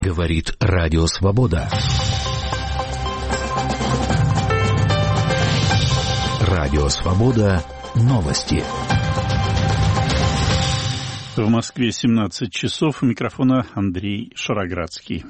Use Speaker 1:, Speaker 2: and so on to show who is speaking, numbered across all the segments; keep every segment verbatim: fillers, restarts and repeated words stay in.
Speaker 1: Говорит Радио Свобода. Радио Свобода. Новости.
Speaker 2: В Москве семнадцать часов. У микрофона Андрей Шароградский.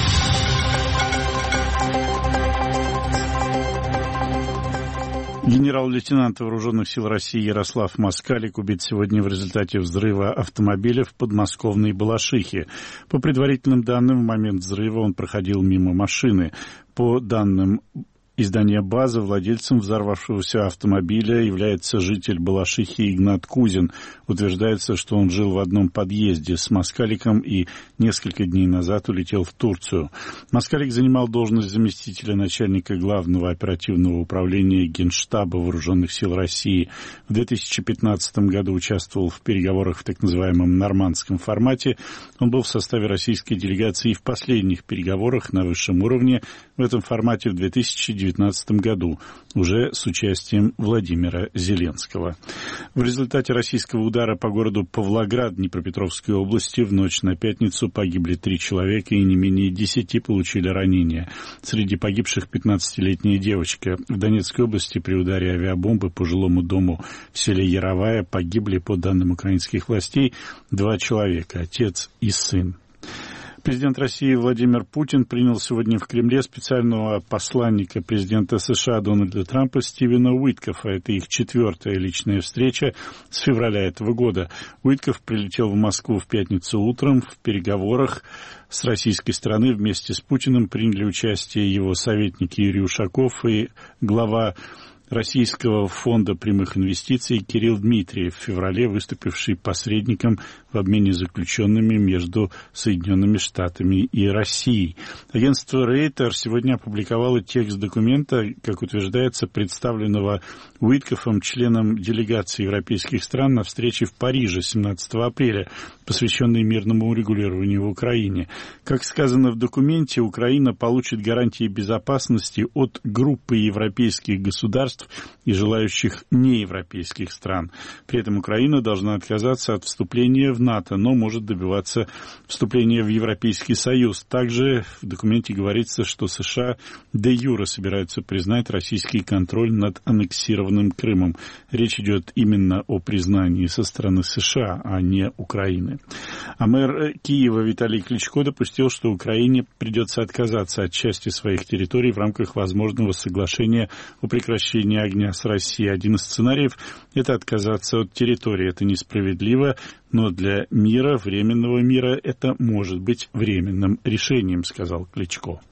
Speaker 2: Генерал-лейтенант Вооруженных сил России Ярослав Москалик убит сегодня в результате взрыва автомобиля в подмосковной Балашихе. По предварительным данным, в момент взрыва он проходил мимо машины. По данным издания «База», владельцем взорвавшегося автомобиля является житель Балашихи Игнат Кузин. Утверждается, что он жил в одном подъезде с Москаликом и несколько дней назад улетел в Турцию. Москалик занимал должность заместителя начальника Главного оперативного управления Генштаба Вооруженных сил России. В две тысячи пятнадцатом году участвовал в переговорах в так называемом нормандском формате. Он был в составе российской делегации и в последних переговорах на высшем уровне в этом формате в две тысячи девятнадцатом году, уже с участием Владимира Зеленского. В результате российского удара по городу Павлоград Днепропетровской области в ночь на пятницу погибли три человека и не менее десяти получили ранения. Среди погибших пятнадцатилетняя девочка. В Донецкой области при ударе авиабомбы по жилому дому в селе Яровая погибли, по данным украинских властей, два человека, отец и сын. Президент России Владимир Путин принял сегодня в Кремле специального посланника президента США Дональда Трампа Стивена Уиткофа. Это их четвертая личная встреча с февраля этого года. Уиткоф прилетел в Москву в пятницу утром. В переговорах с российской стороны вместе с Путиным приняли участие его советники Юрий Ушаков и глава Российского фонда прямых инвестиций Кирилл Дмитриев, в феврале выступивший посредником в обмене заключенными между Соединенными Штатами и Россией. Агентство Рейтер сегодня опубликовало текст документа, как утверждается, представленного Уиткофом членом делегации европейских стран на встрече в Париже семнадцатого апреля, посвященной мирному урегулированию в Украине. Как сказано в документе, Украина получит гарантии безопасности от группы европейских государств и желающих неевропейских стран. При этом Украина должна отказаться от вступления в НАТО, но может добиваться вступления в Европейский Союз. Также в документе говорится, что США де юре собираются признать российский контроль над аннексированным Крымом. Речь идет именно о признании со стороны США, а не Украины. А мэр Киева Виталий Кличко допустил, что Украине придется отказаться от части своих территорий в рамках возможного соглашения о прекращении огня с Россией. Один из сценариев – это отказаться от территории. Это несправедливо, но для мира, временного мира, это может быть временным решением, сказал Кличко.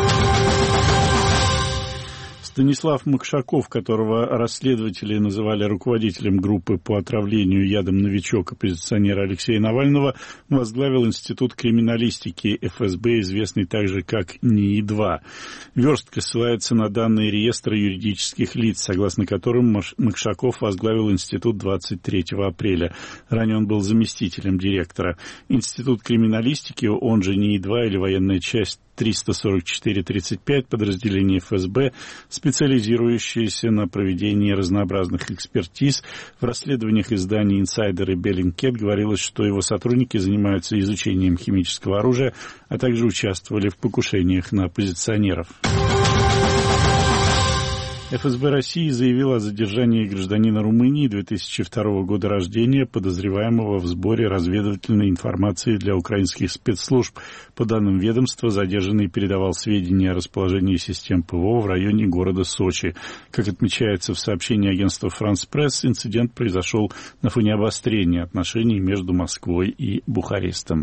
Speaker 2: Станислав Макшаков, которого расследователи называли руководителем группы по отравлению ядом «Новичок» оппозиционера Алексея Навального, возглавил Институт криминалистики эф эс бэ, известный также как НИИ два. Верстка ссылается на данные реестра юридических лиц, согласно которым Макшаков возглавил институт двадцать третьего апреля. Ранее он был заместителем директора. Институт криминалистики, он же НИИ два или военная часть триста сорок четыре тридцать пять, подразделение эф эс бэ, специализирующееся на проведении разнообразных экспертиз. В расследованиях изданий «Инсайдер» и «Беллингкет» говорилось, что его сотрудники занимаются изучением химического оружия, а также участвовали в покушениях на оппозиционеров. эф эс бэ России заявила о задержании гражданина Румынии две тысячи второго года рождения, подозреваемого в сборе разведывательной информации для украинских спецслужб. По данным ведомства, задержанный передавал сведения о расположении систем ПВО в районе города Сочи. Как отмечается в сообщении агентства «Франс Пресс», инцидент произошел на фоне обострения отношений между Москвой и Бухарестом.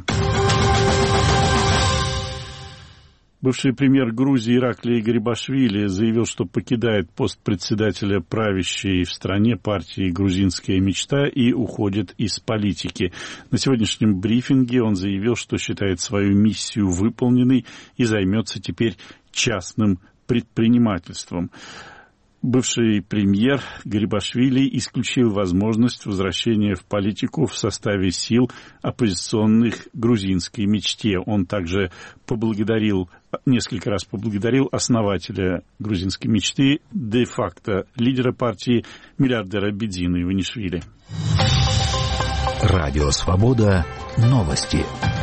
Speaker 2: Бывший премьер Грузии Ираклий Гарибашвили заявил, что покидает пост председателя правящей в стране партии «Грузинская мечта» и уходит из политики. На сегодняшнем брифинге он заявил, что считает свою миссию выполненной и займется теперь частным предпринимательством. Бывший премьер Гарибашвили исключил возможность возвращения в политику в составе сил оппозиционных грузинской мечте. Он также поблагодарил, несколько раз поблагодарил основателя грузинской мечты, де-факто лидера партии, миллиардера Бедзину Иванишвили.
Speaker 1: Радио «Свобода». Новости.